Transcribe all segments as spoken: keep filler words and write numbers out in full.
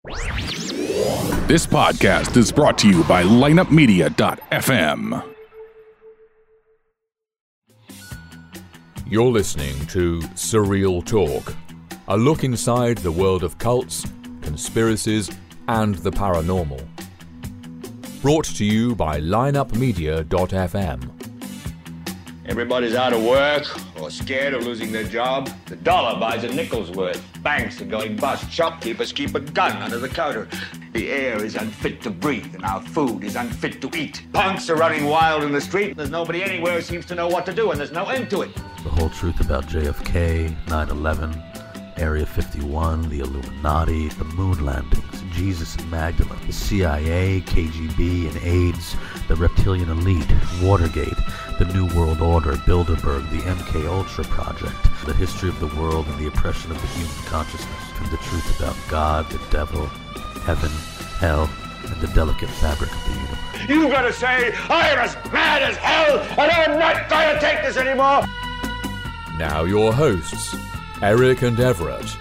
This podcast is brought to you by lineup media dot f m. You're listening to Surreal Talk, a look inside the world of cults, conspiracies, and the paranormal. Brought to you by lineup media dot f m. Everybody's out of work or scared of losing their job. The dollar buys a nickel's worth. Banks are going bust. Shopkeepers keep a gun under the counter. The air is unfit to breathe, and our food is unfit to eat. Punks are running wild in the street. There's nobody anywhere who seems to know what to do, and there's no end to it. The whole truth about J F K, nine eleven, Area fifty-one, the Illuminati, the moon landings, Jesus and Magdalene, the C I A, K G B, and AIDS, the reptilian elite, Watergate, the New World Order, Bilderberg, the M K Ultra Project, the history of the world and the oppression of the human consciousness, and the truth about God, the devil, heaven, hell, and the delicate fabric of the universe. You gotta say, I am as mad as hell, and I'm not gonna take this anymore! Now your hosts, Eric and Everett.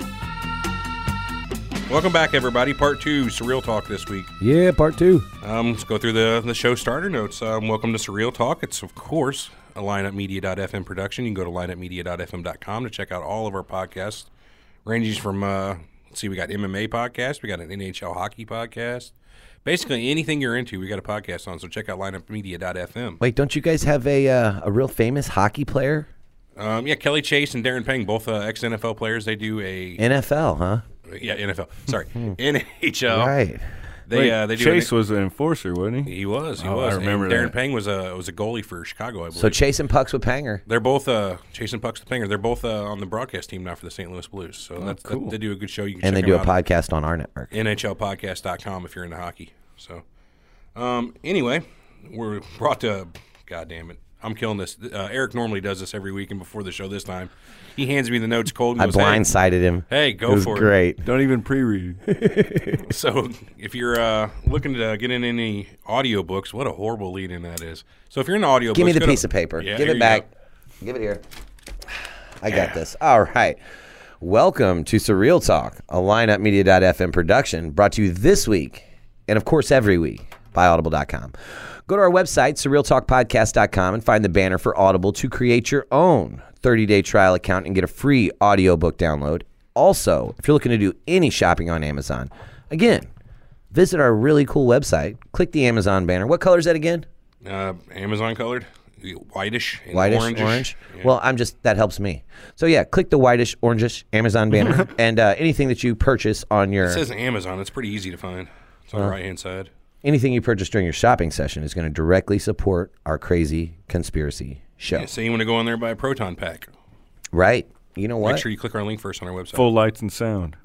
Welcome back, everybody. Part two, Surreal Talk this week. Yeah, part two. Um, let's go through the, the show starter notes. Um, welcome to Surreal Talk. It's, of course, a lineup media dot f m production. You can go to lineup media dot f m dot com to check out all of our podcasts. Ranges from, uh, let's see, we got M M A podcast. We got an N H L hockey podcast. Basically, anything you're into, we got a podcast on, so check out lineup media dot f m. Wait, don't you guys have a uh, a real famous hockey player? Um, yeah, Kelly Chase and Darren Peng, both uh, ex-N F L players. They do a... N F L, huh? Yeah, N F L. Sorry. N H L. Right. They, Wait, uh, they do Chase an, was an enforcer, wasn't he? He was. He Oh, was. I remember and Darren that. Peng was a was a goalie for Chicago, I believe. So chasing pucks with Panger. They're both uh, chasing pucks with Panger. They're both uh, on the broadcast team now for the Saint Louis Blues. So that's cool. that, they do a good show. You can And they check do a them out. podcast on our network. N H L podcast dot com if you're into hockey. So, um, anyway, we're brought to. God damn it, I'm killing this. Uh, Eric normally does this every week, and before the show this time, he hands me the notes cold. And I goes, blindsided him. Hey, hey, go it was for great. it. Don't even pre-read. So if you're uh, looking to get in any audiobooks, what a horrible lead-in that is. So if you're in audiobooks, Give me the go to- piece of paper. Yeah, Give here it you back. go. Give it here. I got this. All right. Welcome to Surreal Talk, a lineup media dot f m production brought to you this week, and of course every week, by audible dot com. Go to our website, surreal talk podcast dot com, and find the banner for Audible to create your own thirty-day trial account and get a free audiobook download. Also, if you're looking to do any shopping on Amazon, again, visit our really cool website, click the Amazon banner. What color is that again? Uh, Amazon colored, whitish, and Whitish, orangish. orange. Yeah. Well, I'm just, that helps me. So yeah, click the whitish, orangish Amazon banner, and uh, anything that you purchase on your, It says Amazon. It's pretty easy to find. It's on the right hand side. anything you purchase during your shopping session is going to directly support our crazy conspiracy show. Yeah, so you want to go on there and buy a Proton Pack. Right? You know what? Make sure you click our link first on our website. Full lights and sound.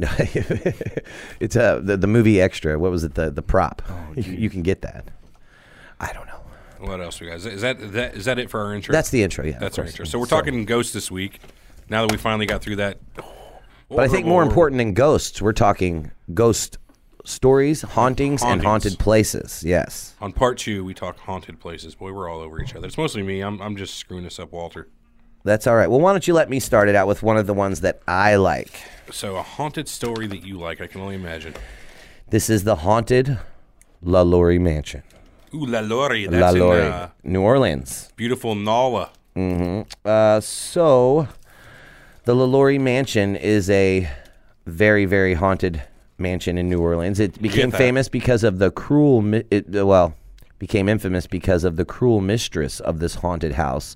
It's uh, the, the movie extra. What was it? The the prop. you, you can get that. I don't know. What else we got? Is that, is that, that, is that it for our intro? That's the intro, yeah. That's of our course. intro. So we're talking ghosts this week. Now that we finally got through that. But I think more important than ghosts, we're talking ghost stories, hauntings, and Hauntings. haunted places. Yes. On part two, we talk haunted places. Boy, we're all over each other. It's mostly me. I'm, I'm just screwing this up, Walter. That's all right. Well, why don't you let me start it out with one of the ones that I like. So a haunted story that you like, I can only imagine. This is the haunted La Laurie Mansion. Ooh, La Laurie. La That's Laurie, in uh, New Orleans. beautiful Nala. Uh, so, the La Laurie Mansion is a very, very haunted mansion in New Orleans. It became that. famous because of the cruel, mi- it, well, became infamous because of the cruel mistress of this haunted house,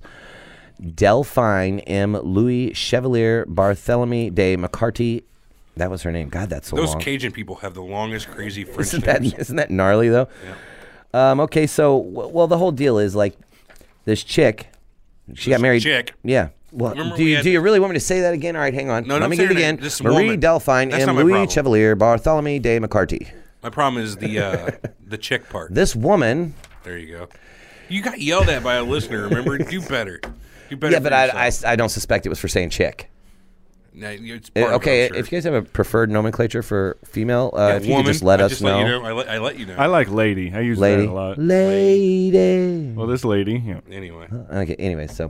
Delphine M. Louis Chevalier Barthélemy de McCarty. That was her name. God, that's so Those long. Cajun people have the longest crazy French Isn't that, names. isn't that gnarly, though? Um, okay, so, w- well, the whole deal is, like, this chick, she got married. chick? Yeah. Well, Remember do we you, had- do you really want me to say that again? All right, hang on. No, Let don't me say get it her name. again. This Marie woman. Delphine That's and not my Louis problem. Chevalier Barthélemy de McCarty. My problem is the uh, the chick part. This woman, There you go. You got yelled at by a listener, remember? Do better. Do better yeah, for but I, I, yourself. I don't suspect it was for saying chick. Nah, it's Uh, part of it, okay, I'm sure. if you guys have a preferred nomenclature for female, uh, Yeah, if you woman, could just let I us just know. Let you know. I, let, I let you know. I like lady. I use Lady. that a lot. Lady. Well, this lady. Yeah. Anyway. Okay, anyway, so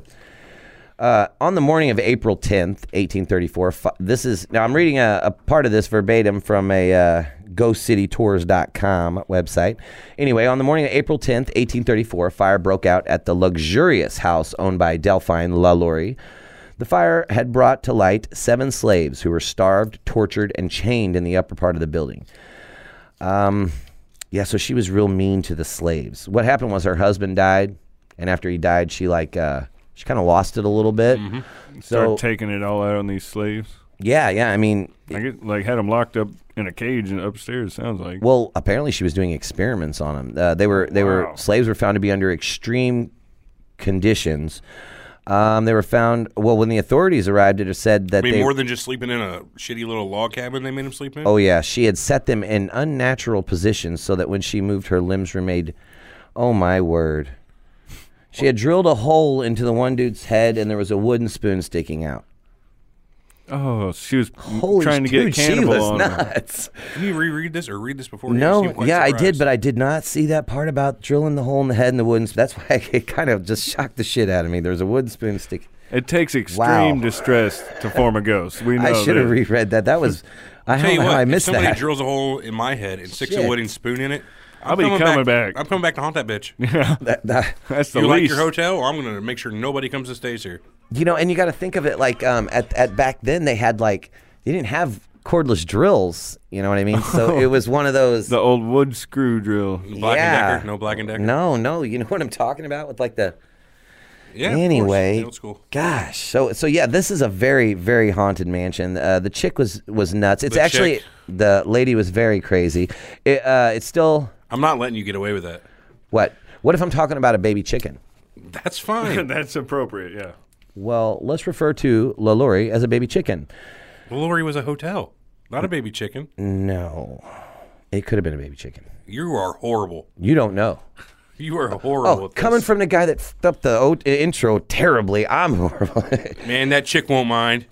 uh, on the morning of April tenth, eighteen thirty-four, fi- this is, now I'm reading a, a part of this verbatim from a uh, ghost city tours dot com website. Anyway, on the morning of April tenth, eighteen thirty-four, a fire broke out at the luxurious house owned by Delphine LaLaurie. The fire had brought to light seven slaves who were starved, tortured, and chained in the upper part of the building. Um, yeah, so she was real mean to the slaves. What happened was her husband died, and after he died, she like uh, she kind of lost it a little bit. Mm-hmm. Start So taking it all out on these slaves. yeah, yeah, I mean, I get like had them locked up in a cage and upstairs. Sounds like. well, apparently she was doing experiments on them. Uh, they were they were Wow. slaves were found to be under extreme conditions. Um, they were found. Well, when the authorities arrived, it said that I mean, they. more than just sleeping in a shitty little log cabin they made him sleep in? Oh yeah, she had set them in unnatural positions so that when she moved, her limbs were made. Oh my word! She had drilled a hole into the one dude's head, and there was a wooden spoon sticking out. Oh, she was Holy trying to dude, get cannibal she was on her. nuts. Can you reread this or read this before? You seem No, quite yeah, I did, surprised. but I did not see that part about drilling the hole in the head and the wooden spoon. That's why it kind of just shocked the shit out of me. There was a wooden spoon stick. It takes extreme Wow. distress to form a ghost. We know I should have that. reread that. That was. I Tell don't you know what, how I if missed somebody that. drills a hole in my head and sticks Shit. a wooden spoon in it, I'm I'll be coming back. I'm coming back to haunt that bitch. That- that- That's the You like least. your hotel, or I'm going to make sure nobody comes and stays here. You know, and you got to think of it like um, at at back then they had like they didn't have cordless drills. You know what I mean? So it was one of those. The old wood screw drill. Black Yeah. and Decker, no Black and Decker. No, no, you know what I'm talking about with like the. Yeah. of course, Anyway, the old school. gosh, so so yeah, this is a very very haunted mansion. Uh, the chick was was nuts. It's The actually chick. the lady was very crazy. It, uh, it's still I'm not letting you get away with that. what? What if I'm talking about a baby chicken? That's fine. That's appropriate. Yeah. Well, let's refer to LaLaurie as a baby chicken. Well, Lori was a hotel, not a baby chicken. No, it could have been a baby chicken. You are horrible. You don't know. You are horrible. Oh, at coming this. from the guy that fucked up the o- intro terribly, I'm horrible. Man, that chick won't mind.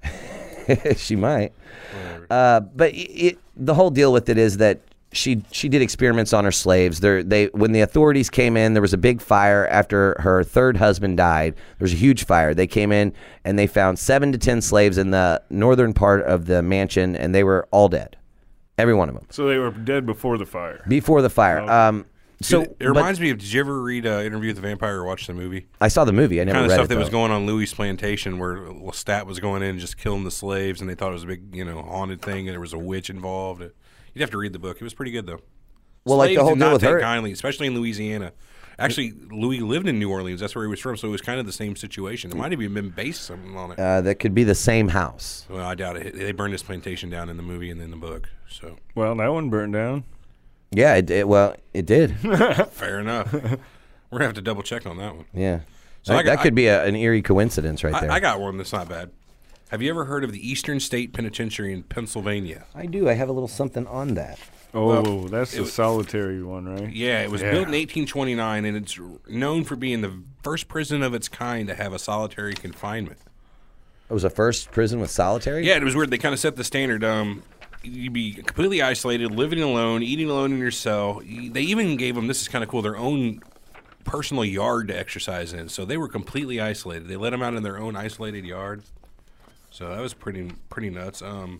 She might. Uh, but it, it, the whole deal with it is that she she did experiments on her slaves. There, they when the authorities came in, there was a big fire after her third husband died. There was a huge fire. They came in and they found seven to ten slaves in the northern part of the mansion, and they were all dead, every one of them, So they were dead before the fire. before the fire. Um, so it, it reminds me of. Did you ever read uh, Interview with the Vampire or watch the movie? but I saw the movie. I never Kind of read stuff it. that was though. going on Louis' plantation, where Lestat was going in and just killing the slaves, and they thought it was a big, you know, haunted thing, and there was a witch involved. You'd have to read the book. It was pretty good though. Well, like Slaves the whole did deal not with take her. kindly, especially in Louisiana. Actually, Louis lived in New Orleans. That's where he was from, so it was kind of the same situation. It might have even been based something on it. Uh, that could be the same house. Well, I doubt it. They burned his plantation down in the movie and in the book. So Well, that one burned down. Yeah, it, it well, it did. fair enough. We're gonna have to double check on that one. Yeah, So that, I got- that could be a, an eerie coincidence right there. I, I got one that's not bad. Have you ever heard of the Eastern State Penitentiary in Pennsylvania? I do. I have a little something on that. Oh, Well, that's it the was- solitary one, right? Yeah, it was Yeah. built in eighteen twenty-nine, and it's known for being the first prison of its kind to have a solitary confinement. It was a first prison with solitary. Yeah, it was weird. They kind of set the standard. Um, you'd be completely isolated, living alone, eating alone in your cell. They even gave them, this is kind of cool, their own personal yard to exercise in. So they were completely isolated. They let them out in their own isolated yard. So that was pretty pretty nuts. Um,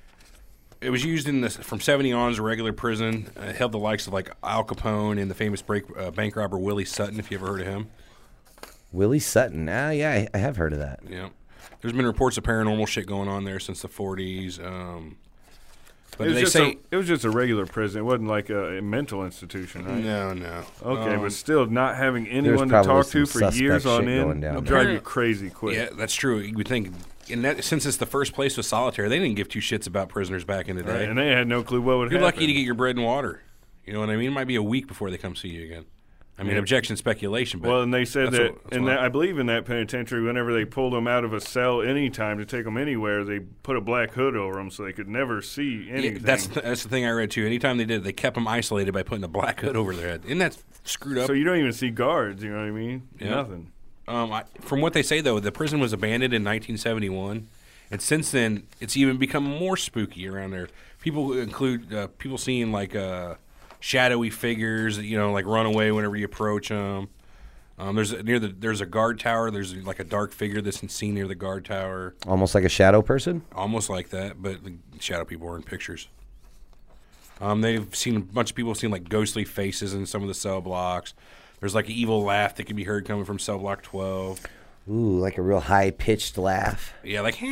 it was used in this from seventy on as a regular prison. Uh, it held the likes of like Al Capone and the famous break, uh, bank robber Willie Sutton, if you ever heard of him. Willie Sutton. Ah, yeah, I, I have heard of that. Yeah. There's been reports of paranormal shit going on there since the forties. Um, but It was, they just say a, it was just a regular prison. It wasn't like a, a mental institution, right? no, no. Okay, Um, but still, not having anyone to probably talk some to for suspect years on shit going end down will there. drive you crazy quick. yeah, that's true. You would think, and that since it's the first place with solitary, they didn't give two shits about prisoners back in the day. Right, and they had no clue what would You're happen. lucky to get your bread and water. You know what I mean? It might be a week before they come see you again. I mean, Yeah. objection, speculation. But Well, and they said that's that, what- that's and what that, I- I believe in that penitentiary, whenever they pulled them out of a cell anytime to take them anywhere, they put a black hood over them so they could never see Yeah, anything. that's th- that's the thing I read too. Anytime they did, they kept them isolated by putting a black hood over their head. Isn't that screwed up? so you don't even see guards, you know what I mean? Yeah. Nothing. Um, I, from what they say, though, the prison was abandoned in nineteen seventy-one, and since then, it's even become more spooky around there. People include uh, people seeing like uh, shadowy figures, that, you know, like run away whenever you approach them. Um, there's a, near the there's a guard tower. There's like a dark figure that's seen near the guard tower, Almost like a shadow person. almost like that, but the shadow people are in pictures. Um, they've seen a bunch of people have seen like ghostly faces in some of the cell blocks. There's like an evil laugh that can be heard coming from cell block twelve. Ooh, like a real high pitched laugh. Yeah, like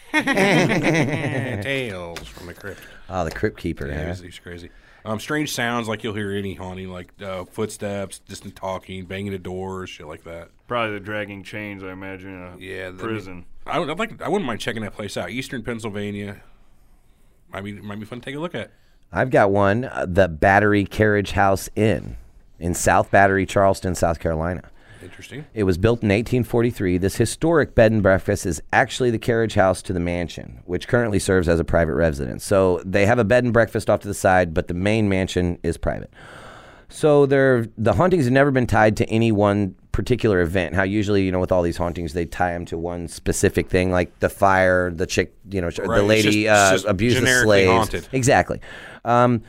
Tales from the Crypt. Oh, the Crypt Keeper. Yeah, huh? he's, he's crazy. Um, strange sounds like you'll hear any haunting, like uh, footsteps, distant talking, banging the doors, shit like that. Probably the dragging chains, I imagine, in a Yeah, that'd be- prison. I would I'd like. I wouldn't mind checking that place out. Eastern Pennsylvania. Might be might be fun to take a look at. I've got one, uh, the Battery Carriage House Inn in South Battery, Charleston, South Carolina. Interesting. It was built in eighteen forty-three. This historic bed and breakfast is actually the carriage house to the mansion, which currently serves as a private residence. So they have a bed and breakfast off to the side, but the main mansion is private. So they're, the hauntings have never been tied to any one particular event. How usually, you know, with all these hauntings, they tie them to one specific thing, like the fire, the chick, you know, Right, the it's lady just- it's uh, just abused the generically slaves. haunted. Exactly. Um,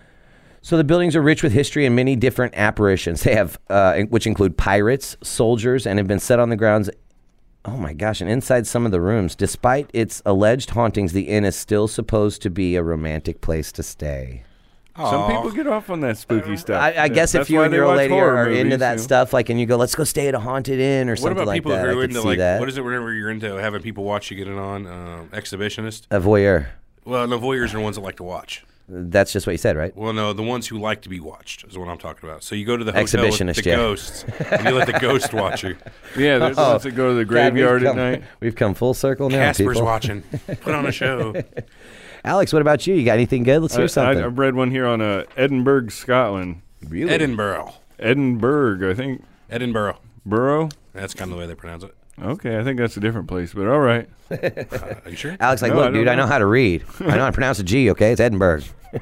so the buildings are rich with history and many different apparitions. They have, uh, which include pirates, soldiers, and have been set on the grounds. Oh my gosh! And inside some of the rooms, despite its alleged hauntings, the inn is still supposed to be a romantic place to stay. Some people get off on that spooky stuff. I, I guess That's if you why and they your old watch lady horror are, are into movies, that you know? stuff, like, and you go, let's go stay at a haunted inn or What something about like people that. who I are could into see like that. what is it? Whenever you're into having people watch you get it on um, exhibitionist. A voyeur. Well, no, voyeurs are the ones that like to watch. That's just what you said, right? Well, no, the ones who like to be watched is what I'm talking about. So you go to the hotel with Exhibitionist, the yeah. ghosts, and you let the ghost watch you. Yeah, there's Oh, ones that go to the God, graveyard we've at come, night. We've come full circle now, Casper's people. watching. Put on a show. Alex, what about you? You got anything good? Let's hear I, something. I, I read one here on uh, Edinburgh, Scotland. really? Edinburgh. Edinburgh, I think. Edinburgh. Borough? That's kind of the way they pronounce it. Okay, I think that's a different place, but all right. Uh, are you sure? Alex, like, No, I look, don't dude, I know. know how to read. I know how to pronounce a G, okay? It's Edinburgh.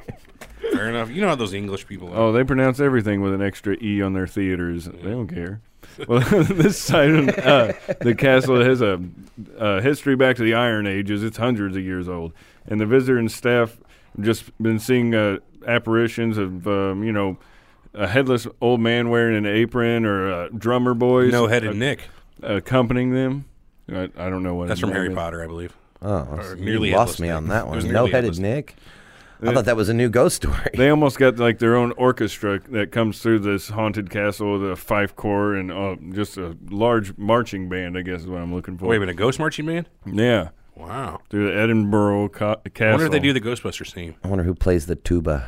Fair enough. You know how those English people are. Oh, they pronounce everything with an extra E on their theaters. They don't care. Well, this side of uh, the castle has a, a history back to the Iron Ages. It's hundreds of years old. And the visitor and staff have just been seeing uh, apparitions of, um, you know, a headless old man wearing an apron or uh, drummer boys. No-headed uh, Nick. accompanying them. I, I don't know what That's his from name Harry is. Potter, I believe. Oh, Or you nearly lost headless me Nick. on that It was one. nearly No-headed headless Nick? I thought that was a new ghost story. They almost got like their own orchestra that comes through this haunted castle with a fife corps and uh, just a large marching band, I guess is what I'm looking for. Wait a minute, Ghost Marching Band? Yeah, Wow. through the Edinburgh ca- castle. I wonder if they do the Ghostbusters theme. I wonder who plays the tuba.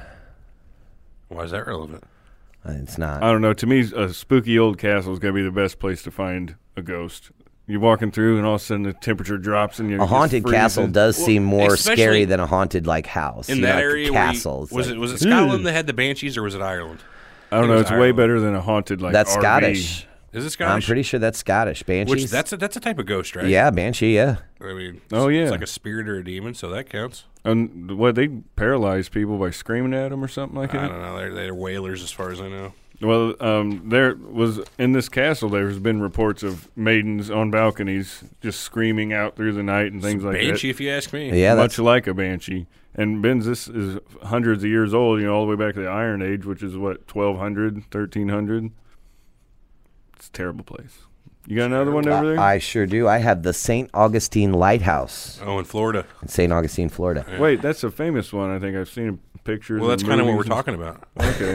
Why is that relevant? Uh, It's not. I don't know. To me, a spooky old castle is going to be the best place to find a ghost. You're walking through, and all of a sudden the temperature drops, and you're A haunted castle does Well, seem more especially scary than a haunted like house. In You know, that like area, the where you- castle. It's was like, it was it Scotland that had the Banshees, or was it Ireland? I don't it know. was It's way Ireland. better than a haunted like That's R V. Scottish. Is it Scottish? I'm pretty sure that's Scottish. Banshees. Which that's a that's a type of ghost, right? Yeah, Banshee, yeah. I mean, Oh, it's- yeah. it's like a spirit or a demon, so that counts. And what they paralyze people by screaming at them or something like I that. don't know. They're, they're whalers, as far as I know. Well, um, there was in this castle. There's been reports of maidens on balconies just screaming out through the night and things like Banshee, if you ask me. Yeah, that. Much that's like a banshee. And Ben's this is hundreds of years old. You know, all the way back to the Iron Age, which is what twelve hundred, thirteen hundred. It's a terrible place. You got another one over there? I sure do. I have the Saint Augustine Lighthouse Oh, in Florida. in Saint Augustine, Florida. Wait, that's a famous one. I think I've seen pictures. Well, that's kind of what we're movies and- talking about.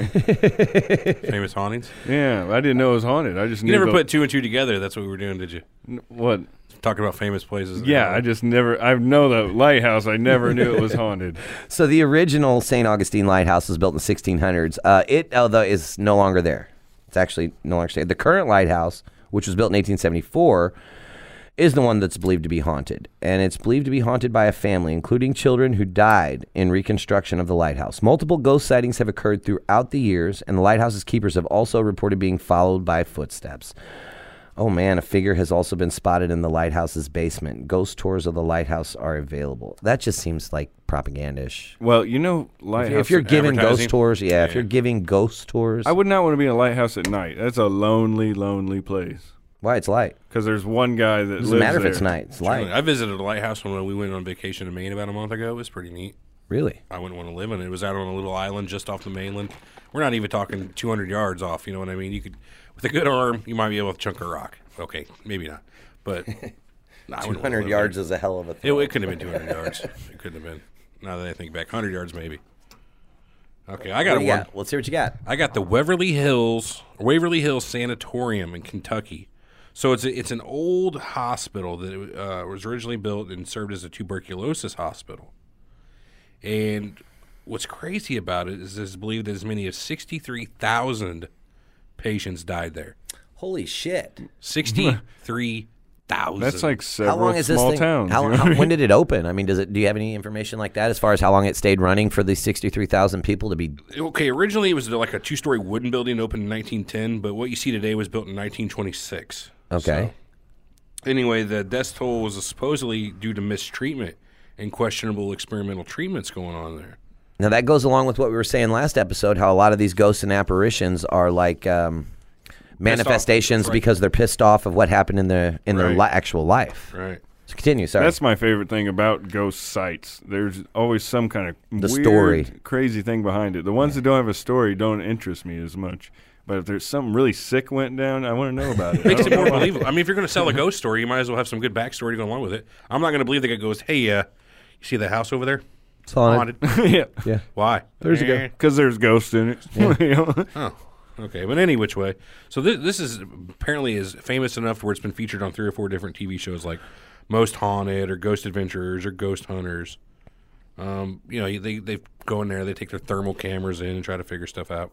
Okay. Famous hauntings. Yeah, I didn't know it was haunted. I just You knew never the- put two and two together. That's what we were doing, did you? n- what? Talking about famous places. Yeah, I just never. I know the lighthouse. I never knew it was haunted. So the original Saint Augustine Lighthouse was built in the sixteen hundreds. Uh, it, although, is no longer there. It's actually no longer staying. The current lighthouse, which was built in eighteen seventy-four, is the one that's believed to be haunted. And it's believed to be haunted by a family, including children who died in reconstruction of the lighthouse. Multiple ghost sightings have occurred throughout the years, and the lighthouse's keepers have also reported being followed by footsteps. Oh man, a figure has also been spotted in the lighthouse's basement. Ghost tours of the lighthouse are available. That just seems like propagandish. Well, you know, lighthouse. If you're giving advertising? ghost tours, yeah, if Yeah. you're giving ghost tours, I would not want to be in a lighthouse at night. That's a lonely, lonely place. why it's light. Because there's one guy that Doesn't lives matter there. if it's night. It's Surely. light. I visited a lighthouse when we went on vacation to Maine about a month ago. It was pretty neat. Really? I wouldn't want to live in it. It was out on a little island just off the mainland. We're not even talking two hundred yards off. You know what I mean? You could, with a good arm, you might be able to chunk a rock. Okay, maybe not, but nah, I two wouldn't wanna hundred live yards there. is a hell of a It, throw. it couldn't have been two hundred yards. It couldn't have been. Now that I think back, one hundred yards maybe. Okay, I What got do one. you got? Let's hear what you got. I got the Waverly Hills Waverly Hills Sanatorium in Kentucky. So it's a, it's an old hospital that uh, was originally built and served as a tuberculosis hospital. And what's crazy about it is it's believed that as many as sixty-three thousand patients died there. Holy shit! sixty-three thousand. That's like several How long is this small thing? towns. How, you know how, what I mean? when did it open? I mean, does it? Do you have any information like that as far as how long it stayed running for these sixty-three thousand people to be? Okay, originally it was like a two-story wooden building opened in nineteen ten, but what you see today was built in nineteen twenty-six. Okay. So, anyway, the death toll was supposedly due to mistreatment and questionable experimental treatments going on there. Now that goes along with what we were saying last episode, how a lot of these ghosts and apparitions are like um, manifestations That's right. because they're pissed off of what happened in their in their Right. li- actual life. Right. So continue. Sorry. That's my favorite thing about ghost sites. There's always some kind of The weird, story. crazy thing behind it. The ones that don't have a story don't interest me as much. But if there's something really sick went down, I want to know about it. Makes I it don't more know. believable. I mean, if you're going to sell a ghost story, you might as well have some good backstory to go along with it. I'm not going to believe the guy goes, hey, uh, you see that house over there? It's haunted. Haunted. yeah, Yeah. Why? There's a guy. Eh. because there's ghosts in it. You know? Oh, okay. But any which way. So this, this is apparently is famous enough where it's been featured on three or four different T V shows like Most Haunted or Ghost Adventurers or Ghost Hunters. Um, you know, they they go in there, they take their thermal cameras in and try to figure stuff out.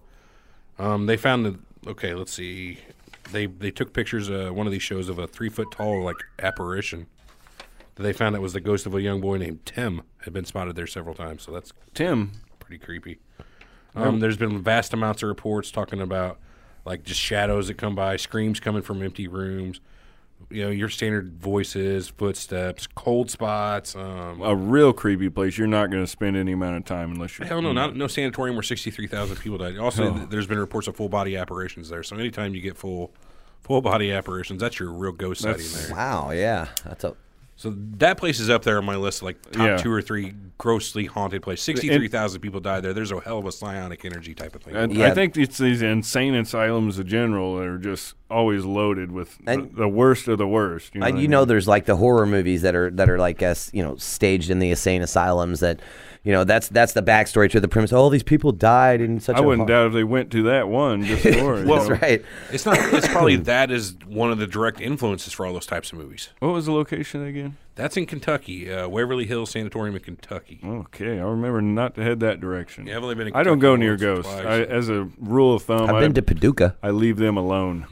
Um, they found the okay. Let's see. They they took pictures. Uh, one of these shows of a three foot tall like apparition. That they found that was the ghost of a young boy named Tim had been spotted there several times. So that's Tim. pretty creepy. Um, there's been vast amounts of reports talking about like just shadows that come by, screams coming from empty rooms. You know, your standard voices, footsteps, cold spots. Um, A real creepy place. You're not going to spend any amount of time unless you're. Hell no, not no sanatorium where sixty-three thousand people died. Also, Oh. th- there's been reports of full body apparitions there. So anytime you get full full body apparitions, that's your real ghost sighting That's- there. Wow. Yeah. That's a. So that place is up there on my list, like top Yeah. two or three grossly haunted place. Sixty-three thousand people died there. There's a hell of a psionic energy type of thing. And Yeah. I think it's these insane asylums in general that are just always loaded with the, And- the worst of the worst. You know, Uh, what I you know, mean? there's like the horror movies that are that are like us, you know, staged in the insane asylums. That, you know, that's that's the backstory to the premise. All these people died in such. I a wouldn't hor- doubt if they went to that one just for it. That's you know? right. It's not. It's probably that is one of the direct influences for all those types of movies. What was the location again? That's in Kentucky, uh, Waverly Hills Sanatorium in Kentucky. Okay, I remember not to head that direction. Yeah, I've only been. In I don't go Kentucky near once or ghosts. twice. I, as a rule of thumb, I've I, been to Paducah. I leave them alone.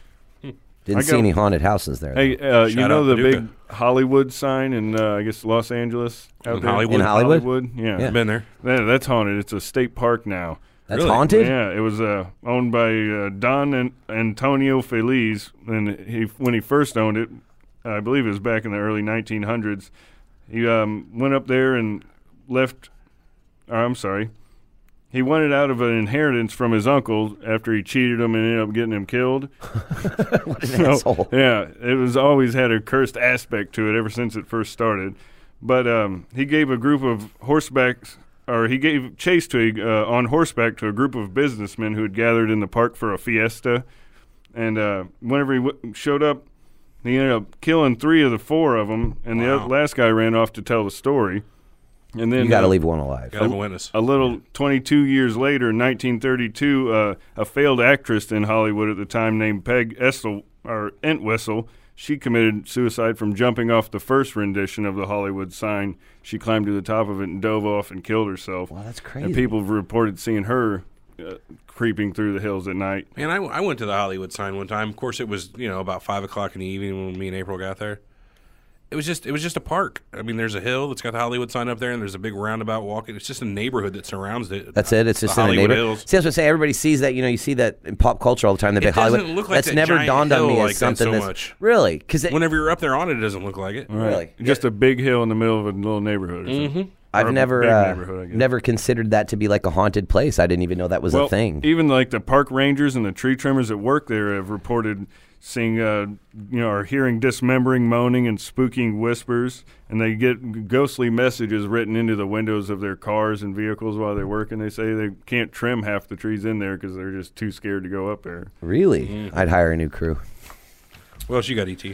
Didn't I see go- any haunted houses there. though. Hey, uh, you Shout know out the Paducah. big Hollywood sign in uh, I guess Los Angeles out In there? Hollywood? In Hollywood? Yeah, Yeah. I've been there. That- that's haunted. It's a state park now. That's really? haunted. Yeah, it was uh, owned by uh, Don An- Antonio Feliz, and he when he first owned it, I believe it was back in the early nineteen hundreds. He um, went up there and left. Or I'm sorry, he wanted out of an inheritance from his uncle after he cheated him and ended up getting him killed. What an So, asshole. yeah, it was always had a cursed aspect to it ever since it first started. But um, he gave a group of horsebacks, or he gave chase to a, uh, on horseback to a group of businessmen who had gathered in the park for a fiesta. And uh, whenever he w- showed up, he ended up killing three of the four of them, and the Wow. other, last guy ran off to tell the story. And then You got to uh, leave one alive. Got to have a witness. a little twenty-two years later, in nineteen thirty-two, uh, a failed actress in Hollywood at the time named Peg Essel, or Entwistle, she committed suicide from jumping off the first rendition of the Hollywood sign. She climbed to the top of it and dove off and killed herself. Wow, that's crazy. And people have reported seeing her uh, creeping through the hills at night. Man, I, I went to the Hollywood sign one time. Of course, it was you know about five o'clock in the evening when me and April got there. It was just it was just a park. I mean, there's a hill that's got the Hollywood sign up there, and there's a big roundabout walking. It's just a neighborhood that surrounds it. That's it. It's The just in the Hollywood neighborhood. Hills. See, I was gonna say everybody sees that. You know, you see that in pop culture all the time. The It big doesn't Hollywood. look like that's that never giant dawned on hill me like as that something so that's much. really because Whenever you're up there on it, it doesn't look like it. really. Just a big hill in the middle of a little neighborhood. Or something. Or I've a never big uh, neighborhood, I guess. never considered that to be like a haunted place. I didn't even know that was well, a thing. Even like the park rangers and the tree trimmers that work there have reported seeing, uh, you know, or hearing dismembering, moaning, and spooking whispers, and they get ghostly messages written into the windows of their cars and vehicles while they're working. They say they can't trim half the trees in there because they're just too scared to go up there. Really, Mm-hmm. I'd hire a new crew. What else you got, E T?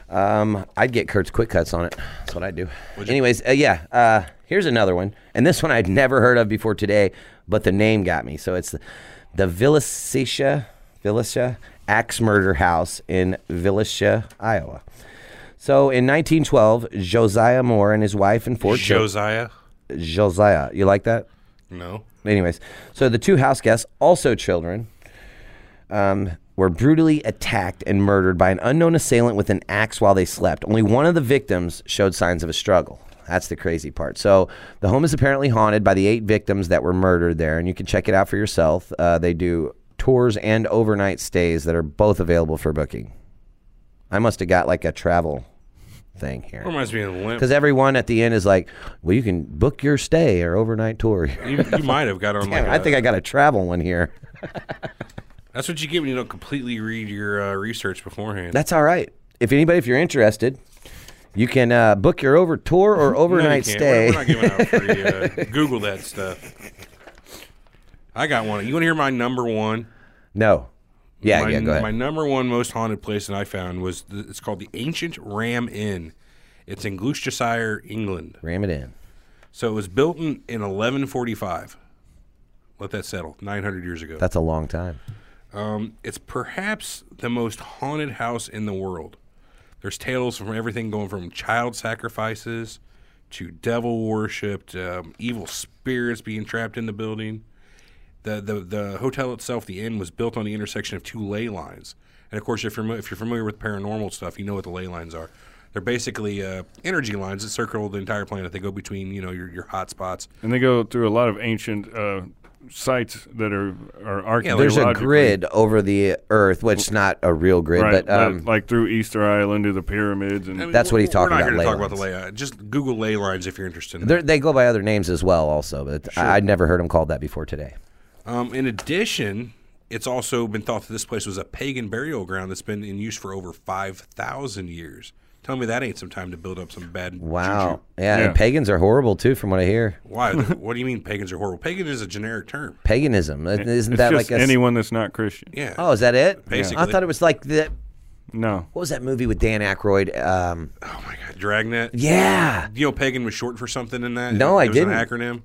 Um, I'd get Kurt's Quick Cuts on it. That's what I'd do. Anyways, uh, yeah. Uh, here's another one, and this one I'd never heard of before today, but the name got me. So it's the, the Villisca, Villisca Axe Murder House in Villisca, Iowa. So in nineteen twelve, Josiah Moore and his wife and four children. Josiah? Josiah. You like that? No. Anyways, so the two house guests, also children, um, were brutally attacked and murdered by an unknown assailant with an axe while they slept. Only one of the victims showed signs of a struggle. That's the crazy part. So the home is apparently haunted by the eight victims that were murdered there, and you can check it out for yourself. Uh, they do tours and overnight stays that are both available for booking. I must have got like a travel thing here. Reminds me of the limp. Because everyone at the end is like, well, you can book your stay or overnight tour. You, you might have got on like Damn, I a- think I got a travel one here. That's what you get when you don't completely read your uh, research beforehand. That's all right. If anybody, if you're interested, you can uh, book your over tour or No, overnight you can't. stay. We're, we're not giving out free. Uh, Google that stuff. I got one. You want to hear my number one? No. Yeah, my, yeah, go ahead. My number one most haunted place that I found was the, it's called the Ancient Ram Inn. It's in Gloucestershire, England. Ram it in. So it was built in, in eleven forty-five. Let that settle. nine hundred years ago. That's a long time. Um, it's perhaps the most haunted house in the world. There's tales from everything going from child sacrifices to devil worship to um, evil spirits being trapped in the building. The, the the hotel itself, the inn, was built on the intersection of two ley lines. And, of course, if you're, if you're familiar with paranormal stuff, you know what the ley lines are. They're basically uh, energy lines that circle the entire planet. They go between, you know, your, your hot spots. And they go through a lot of ancient uh, sites that are, are archaeologically. There's a grid over the earth, which is not a real grid, right, but um, like through Easter Island to the pyramids. And I mean, That's what he's we're- talking We're not about, here to ley talk about the lines. ley. Uh, just Google ley lines if you're interested in they're- that. they go by other names as well also, but I, I'd never heard them called that before today. Um, in addition, it's also been thought that this place was a pagan burial ground that's been in use for over five thousand years. Tell me that ain't some time to build up some bad Wow. juju. Yeah, Yeah. and pagans are horrible, too, from what I hear. Why? What do you mean pagans are horrible? Pagan is a generic term. Paganism. Isn't it's that just like a... anyone that's not Christian. Yeah. Oh, is that it? Basically. I thought it was like the... No. What was that movie with Dan Aykroyd? Um, Oh, my God. Dragnet? yeah. You know pagan was short for something in that? No, it I was didn't. an acronym.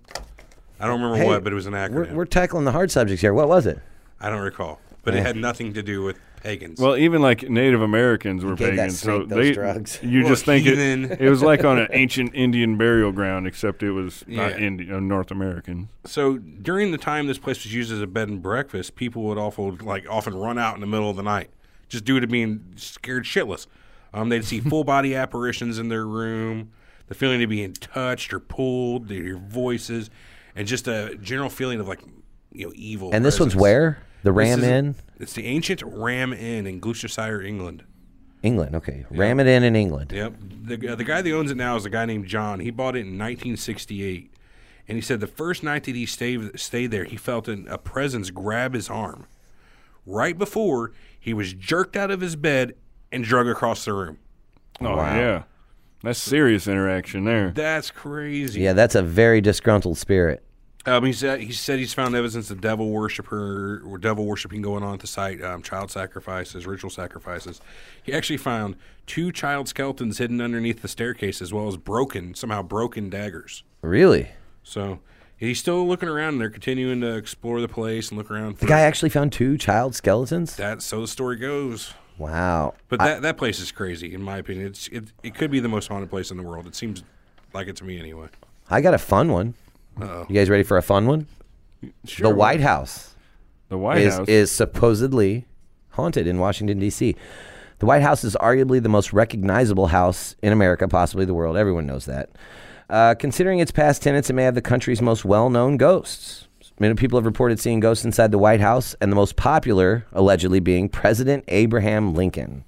I don't remember Hey, what, but it was an We're, acronym. we're tackling the hard subjects here. What was it? I don't recall. But it had nothing to do with pagans. Well, even like Native Americans were gave that pagans, so snake those they drugs. you Well, just think it, heathen. it was like on an ancient Indian burial ground, except it was Yeah. not Indian, uh, North American. So during the time this place was used as a bed and breakfast, people would often like often run out in the middle of the night, just due to being scared shitless. Um, they'd see full body apparitions in their room, the feeling of being touched or pulled, they hear voices, and just a general feeling of like you know evil. And this one's presence. where? The This Ram is- Inn? It's the ancient Ram Inn in Gloucestershire, England. England, okay. Ram it in in England. Yep. The, uh, the guy that owns it now is a guy named John. He bought it in nineteen sixty-eight. And he said the first night that he stayed, stayed there, he felt an, a presence grab his arm. Right before, he was jerked out of his bed and drug across the room. Oh Wow. yeah, that's serious interaction there. That's crazy. Yeah, that's a very disgruntled spirit. Um, he said he said he's found evidence of devil worshiper or devil worshiping going on at the site, um, child sacrifices, ritual sacrifices. He actually found two child skeletons hidden underneath the staircase, as well as broken, somehow broken daggers. Really? So he's still looking around, and they're continuing to explore the place and look around. For The guy actually found two child skeletons? that. So the story goes. Wow. But I- that that place is crazy, in my opinion. It's it, it could be the most haunted place in the world. It seems like it to me, anyway. I got a fun one. Uh-oh. You guys ready for a fun one? Sure, the White House. The White is, House is supposedly haunted in Washington, D C. The White House is arguably the most recognizable house in America, possibly the world. Everyone knows that. Uh, considering its past tenants, it may have the country's most well-known ghosts. Many people have reported seeing ghosts inside the White House, and the most popular, allegedly, being President Abraham Lincoln.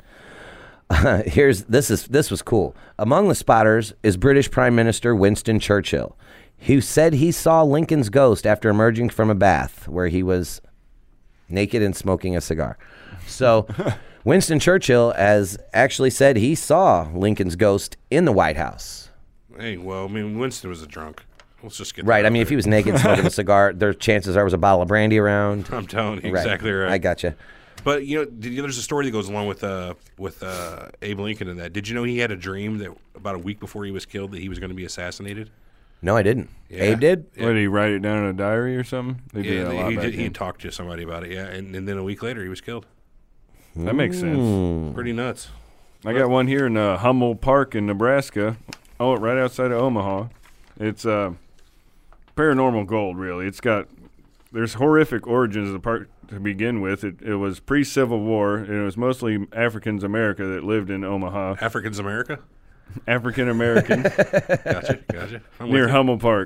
Uh, here's this is this was cool. Among the spotters is British Prime Minister Winston Churchill, who said he saw Lincoln's ghost after emerging from a bath where he was naked and smoking a cigar. So Winston Churchill has actually said he saw Lincoln's ghost in the White House. Hey, well, I mean, Winston was a drunk. Let's just get Right. that I mean, out if he was naked smoking a cigar, their chances are was a bottle of brandy around. there. I'm telling you, Right. exactly right. I gotcha. But you know, did you, there's a story that goes along with uh, with uh, Abe Lincoln and that. Did you know he had a dream that about a week before he was killed that he was going to be assassinated? No, I didn't. Yeah. Abe did? Yeah. What, did he write it down in a diary or something? They did Yeah, that a they- lot he, back did, he then. talked to somebody about it. Yeah, and, and then a week later he was killed. That makes sense. Pretty nuts. I got one here in uh, Hummel Park in Nebraska. Oh, right outside of Omaha. It's uh, paranormal gold, really. It's got there's horrific origins of the park to begin with. It it was pre-Civil War, and it was mostly Africans America that lived in Omaha. Africans America. African American Gotcha, gotcha. I'm near with you. Hummel Park.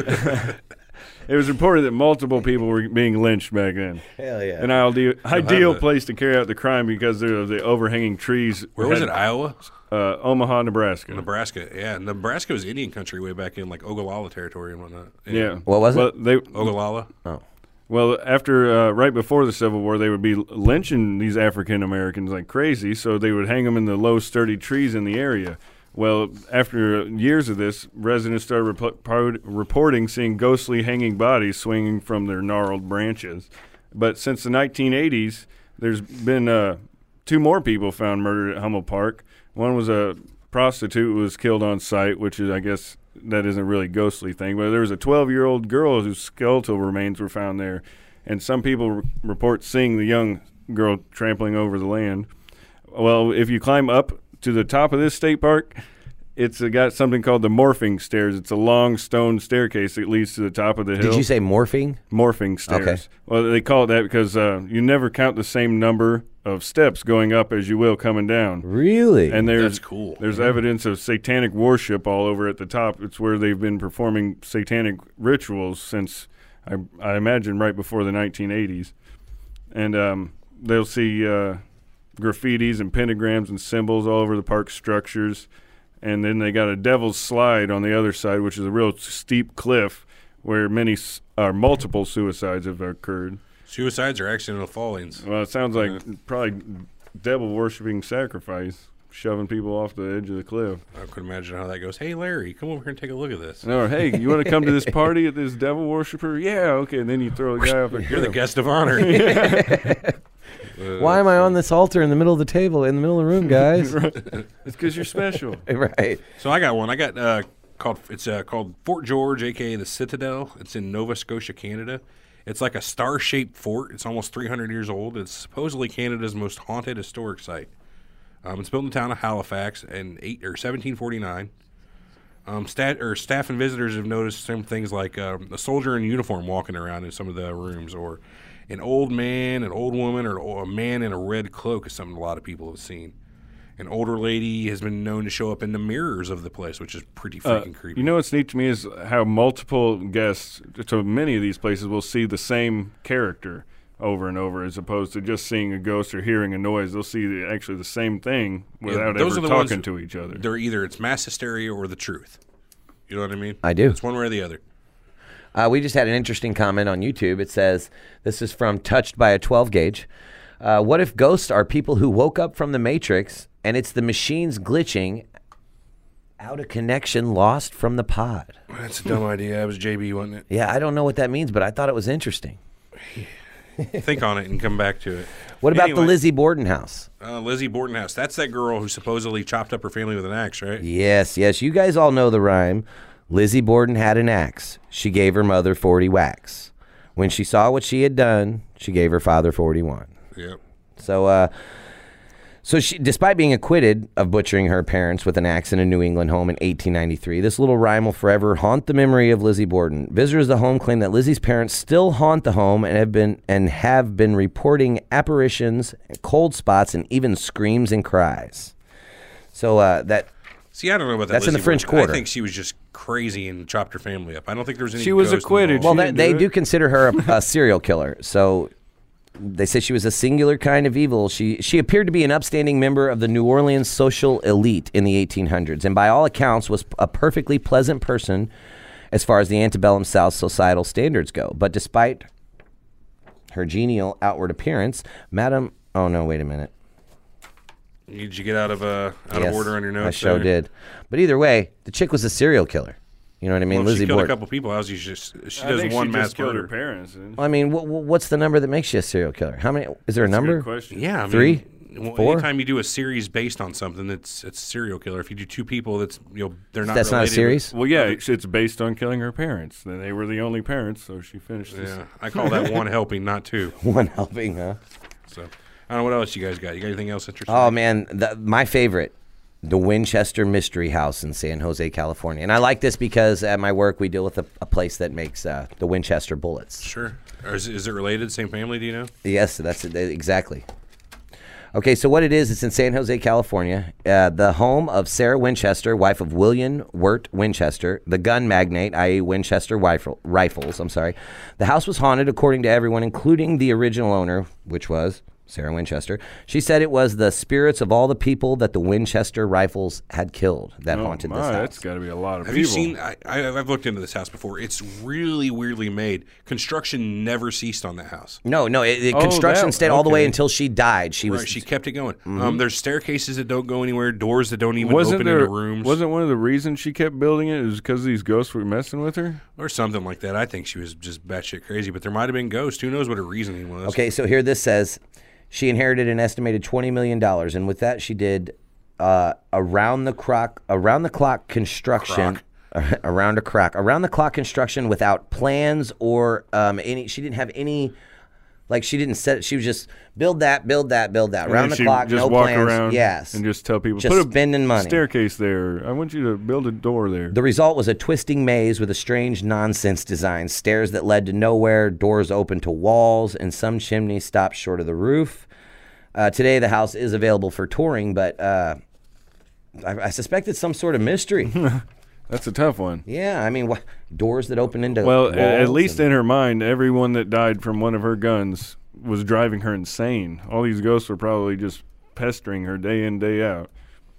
It was reported that multiple people were being lynched back then. Hell yeah. An ideal, ideal it. place to carry out the crime because of the overhanging trees. Where was had- it? Iowa, Uh, Omaha, Nebraska. Nebraska. Yeah, Nebraska was Indian country way back in like Ogallala territory and whatnot. Yeah. What was it? Well, they, Ogallala. well, after uh, right before the Civil War, they would be lynching these African Americans like crazy. So they would hang them in the low, sturdy trees in the area. Well, after years of this, residents started rep- pro- reporting seeing ghostly hanging bodies swinging from their gnarled branches. But since the nineteen eighties, there's been uh, two more people found murdered at Hummel Park. One was a prostitute who was killed on site, which is, I guess, that isn't really a ghostly thing. But there was a twelve-year-old girl whose skeletal remains were found there. And some people re- report seeing the young girl trampling over the land. Well, if you climb up to the top of this state park, it's uh, got something called the morphing stairs. It's a long stone staircase that leads to the top of the hill. Did you say morphing? Morphing stairs. Okay. Well, they call it that because uh, you never count the same number of steps going up as you will coming down. Really? And there's That's cool. There's evidence of satanic worship all over at the top. It's where they've been performing satanic rituals since I, I imagine right before the nineteen eighties. And um, they'll see uh, graffitis and pentagrams and symbols all over the park structures. And then they got a Devil's Slide on the other side, which is a real steep cliff where many s- or multiple suicides have occurred. Suicides or accidental fallings. Well, it sounds like probably devil worshipping sacrifice, shoving people off the edge of the cliff. I could imagine how that goes. Hey, Larry, come over here and take a look at this. Or, hey, you want to come to this party at this devil worshiper? Yeah, okay. And then you throw the guy off the cliff. You're the guest of honor. Uh, Why am I on this altar in the middle of the table, in the middle of the room, guys? It's because you're special. Right. So I got one. I got uh, called. It's uh, called Fort George, aka the Citadel. It's in Nova Scotia, Canada. It's like a star-shaped fort. It's almost three hundred years old. It's supposedly Canada's most haunted historic site. Um, it's built in the town of Halifax in eight or seventeen forty-nine. Um, stat or staff and visitors have noticed some things like um, a soldier in uniform walking around in some of the rooms, or an old man, an old woman, or a man in a red cloak is something a lot of people have seen. An older lady has been known to show up in the mirrors of the place, which is pretty Uh, freaking creepy. you know what's neat to me is how multiple guests to many of these places will see the same character over and over, as opposed to just seeing a ghost or hearing a noise. They'll see the, actually the same thing without those ever are the ones- talking to each other. They're either it's mass hysteria or the truth. You know what I mean? I do. It's one way or the other. Uh, we just had an interesting comment on YouTube. It says, this is from Touched by a twelve gauge. Uh, what if ghosts are people who woke up from the Matrix and it's the machines glitching out of connection lost from the pod? That's a dumb idea. It was J B, wasn't Yeah, I don't know what that means, but I thought it was interesting. it? Think on it and come back to it. What about the Anyway, Lizzie Borden house? Uh, Lizzie Borden house. That's that girl who supposedly chopped up her family with an axe, right? Yes, yes. You guys all know the rhyme. Lizzie Borden had an axe. She gave her mother forty whacks. When she saw what she had done, she gave her father forty-one. Yep. So, uh, so she, despite being acquitted of butchering her parents with an axe in a New England home in eighteen ninety-three, this little rhyme will forever haunt the memory of Lizzie Borden. Visitors of the home claim that Lizzie's parents still haunt the home and have been and have been reporting apparitions, cold spots, and even screams and cries. So uh, that See, I don't know about that. That's in the Lizzie French Borden. Quarter. I think she was just crazy and chopped her family up. I don't think there was any. She was ghost acquitted. involved. well, She that, didn't they do do it? consider her a, a serial killer. So they say she was a singular kind of evil. She she appeared to be an upstanding member of the New Orleans social elite in the eighteen hundreds, and by all accounts was a perfectly pleasant person as far as the antebellum South societal standards go. But despite her genial outward appearance, Madam, oh no, wait a minute. Did you get out of uh, out Yes, of order on your notes? I sure there? did. But either way, the chick was a serial killer. You know what I mean? Well, if Lizzie she killed Borden. a couple people. How's she just she I does think one she mass just killed murder? her parents. didn't she? I mean, wh- wh- what's the number that makes you a serial killer? How many? Is there a That's a number? good question. Yeah, I mean, Three? Well, Four? anytime you do a series based on something, it's it's serial killer. If you do two people, that's you know they're not. That's not a related. series. Well, yeah, it's, it's based on killing her parents. Then they were the only parents, so she finished this. Yeah, I call that one helping, not two. One helping, huh? So I don't know what else you guys got. You got anything else interesting? Oh man, the, my favorite, the Winchester Mystery House in San Jose, California, and I like this because at my work we deal with a, a place that makes uh, the Winchester bullets. Sure. Or is, is it related? Same family? Do you know? Yes, that's it, exactly. Okay, so what it is, it's in San Jose, California, uh, the home of Sarah Winchester, wife of William Wirt Winchester, the gun magnate, that is. Winchester rifle, Rifles. I'm sorry. The house was haunted, according to everyone, including the original owner, which was Sarah Winchester. She said it was the spirits of all the people that the Winchester Rifles had killed that Oh, haunted my, this house. that's got to be a lot of Have people. you seen? I, I, I've looked into this house before. It's really weirdly made. Construction never ceased on that house. No, no, it, it, Oh, construction that- stayed all the way okay. until she died. She was Right, she kept it going. Um, there's staircases that don't go anywhere, doors that don't even wasn't open there? into rooms, Wasn't one of the reasons she kept building it is because these ghosts were messing with her? or something like that. I think she was just batshit crazy, but there might have been ghosts. Who knows what her reasoning was? Okay, so here this says she inherited an estimated twenty million dollars, and with that she did uh, around the clock around the clock construction around a crack around the clock construction without plans or um, any. She didn't have any. Like she didn't set. She was just build that, build that, build that. And Around then the she clock, just no walk plans. around Yes, and just tell people Just put a spending money. staircase there. I want you to build a door there. The result was a twisting maze with a strange nonsense design, stairs that led to nowhere, doors open to walls, and some chimneys stopped short of the roof. Uh, today, the house is available for touring, but uh, I, I suspect it's some sort of mystery. That's a tough one. Yeah, I mean, wh- doors that open into Well, a- at walls least and- in her mind, everyone that died from one of her guns was driving her insane. All these ghosts were probably just pestering her day in, day out.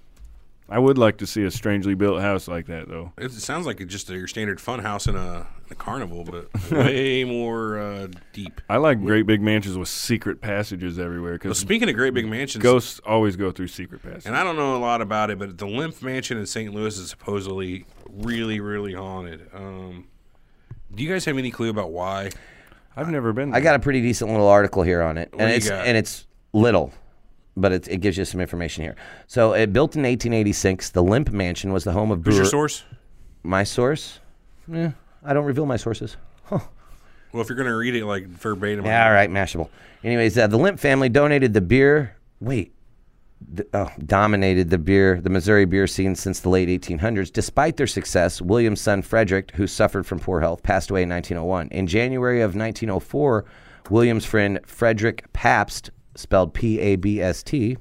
I would like to see a strangely built house like that, though. It sounds like it's just your standard fun house in a, in a carnival, but way more uh, deep. I like great big mansions with secret passages everywhere Well, because speaking of great big mansions, ghosts always go through secret passages. and I don't know a lot about it, but the Lymph Mansion in Saint Louis is supposedly really, really haunted. Um, do you guys have any clue about why? I've never been. I got a pretty decent little article here on it, What and do you it's got? and it's little, but it, it gives you some information here. So, it built in eighteen eighty-six, the Lymph Mansion was the home of Who's brewer. your source? My source? Yeah, I don't reveal my sources. Well, if you're going to read it like verbatim, Yeah, all right, Mashable. Anyways, uh, the Lymph family donated the beer. Wait, the, oh, dominated the beer, the Missouri beer scene since the late eighteen hundreds. Despite their success, William's son Frederick, who suffered from poor health, passed away in nineteen oh one. In January of nineteen oh four, William's friend Frederick Pabst, spelled P A B S T,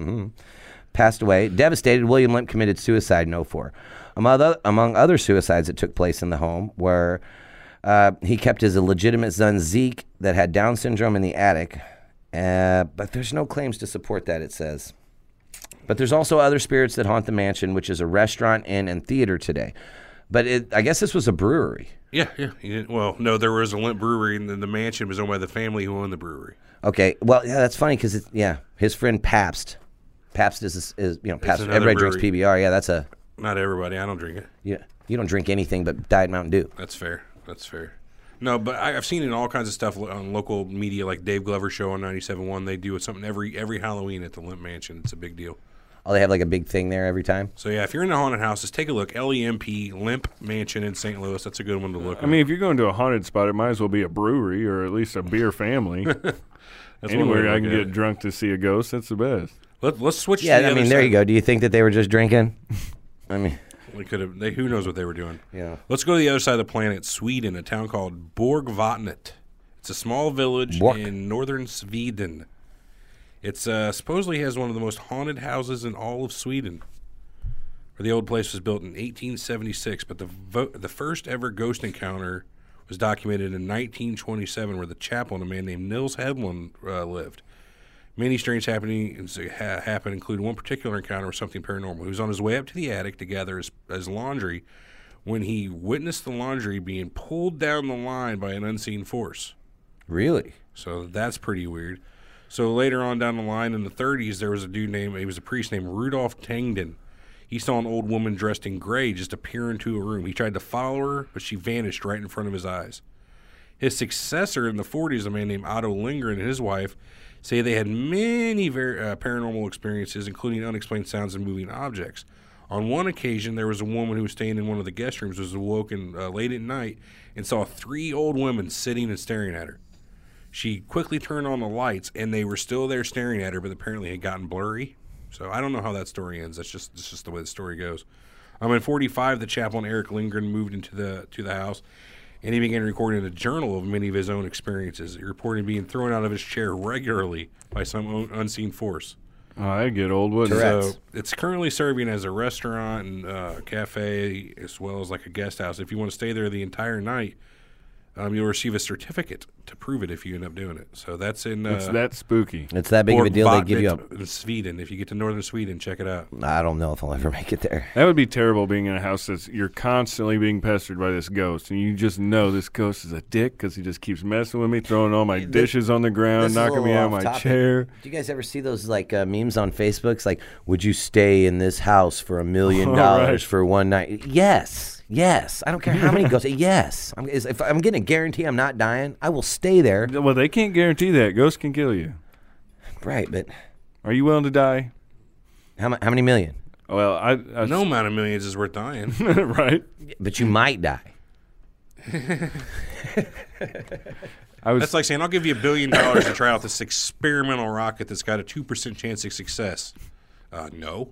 passed away. Devastated, William Lymph committed suicide in oh four. Among other, among other suicides that took place in the home were uh, he kept his illegitimate son Zeke that had Down syndrome in the attic, uh, but there's no claims to support that, it says. But there's also other spirits that haunt the mansion, which is a restaurant, inn, and theater today. But it, I guess this was a brewery. Yeah, yeah. He didn't, well, no, there was a Lymph brewery, and then the mansion was owned by the family who owned the brewery. Okay, well, yeah, that's funny because, yeah, his friend Pabst. Pabst is, is you know, Pabst. another Everybody drinks brewery. P B R. Yeah, that's a, Not everybody. I don't drink it. you, you don't drink anything but Diet Mountain Dew. That's fair. That's fair. No, but I, I've seen it in all kinds of stuff on local media, like Dave Glover show on ninety-seven point one. They do it something every every Halloween at the Lymph Mansion. It's a big deal. Oh, they have like a big thing there every time? So yeah, if you're in the haunted houses, take a look. L E M P Lymph Mansion in Saint Louis. That's a good one to look. I mean, if you're going to a haunted spot, it might as well be a brewery or at least a beer family. That's one way Anywhere to I look can at get it. drunk to see a ghost, that's the best. Let, let's switch. Yeah, to the I other mean, there side. you go. Do you think that they were just drinking? I mean, We could have. They, who knows what they were doing? Yeah. Let's go to the other side of the planet, Sweden, a town called Borgvatnet. It's a small village Bork. in northern Sweden. It's uh, supposedly has one of the most haunted houses in all of Sweden. Where the old place was built in eighteen seventy-six, but the vo- the first ever ghost encounter was documented in nineteen twenty-seven, where the chaplain, a man named Nils Hedlund, uh, lived. Many strange happenings ha- happened, including one particular encounter with something paranormal. He was on his way up to the attic to gather his, his laundry when he witnessed the laundry being pulled down the line by an unseen force. really? So that's pretty weird. So later on down the line in the thirties, there was a dude named, he was a priest named Rudolph Tangden. he saw an old woman dressed in gray just appear into a room. He tried to follow her, but she vanished right in front of his eyes. His successor in the forties, a man named Otto Lindgren, and his wife say they had many very, uh, paranormal experiences, including unexplained sounds and moving objects. On one occasion, there was a woman who was staying in one of the guest rooms, was awoken uh, late at night, and saw three old women sitting and staring at her. She quickly turned on the lights, and they were still there staring at her, but apparently had gotten blurry. So I don't know how that story ends. That's just that's just the way the story goes. Um, in forty-five, the chaplain Eric Lindgren moved into the to the house, and he began recording a journal of many of his own experiences. He reported being thrown out of his chair regularly by some un- unseen force. Oh, that'd get old, wouldn't it? So it's currently serving as a restaurant and uh, cafe, as well as like a guest house. If you want to stay there the entire night, um, you'll receive a certificate to prove it if you end up doing it. So that's in. Uh, It's that spooky. It's that big of a deal. They give you a. in Sweden. If you get to northern Sweden, check it out. I don't know if I'll ever make it there. That would be terrible being in a house that's you're constantly being pestered by this ghost, and you just know this ghost is a dick because he just keeps messing with me, throwing all my dishes on the This ground, is a knocking me little out of off my topic. chair. Do you guys ever see those like uh, memes on Facebook? It's like, would you stay in this house for a million Oh, dollars right. for one night? Yes. Yes. I don't care how many ghosts. Yes. I'm, is- if I'm getting a guarantee I'm not dying, I will stay there. Well, they can't guarantee that. Ghosts can kill you. Right, but Are you willing to die? how, mu- how many million? Well, I, I No amount of millions is worth dying. right. But you might die. I was That's like saying, I'll give you a billion dollars to try out this experimental rocket that's got a two percent chance of success. Uh, no.